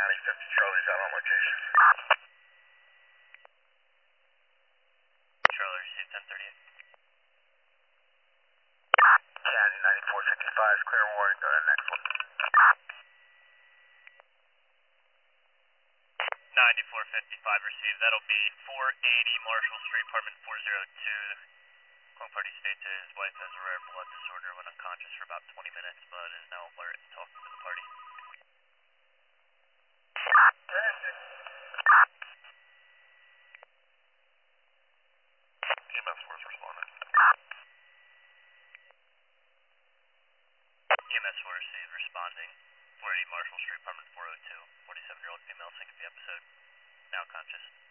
9050 Charlie's out on location. Charlie, received 1038. County 9455, clear warning, go to the next one. 9455 received. That'll be 480 Marshall Street, apartment 402. Clone party states his wife has a rare blood disorder, went unconscious for about 20 minutes, but is now alert and talking to the party. EMS force responding. EMS force received, responding. 480 Marshall Street, apartment 402. 47-year-old female syncope episode. Now conscious.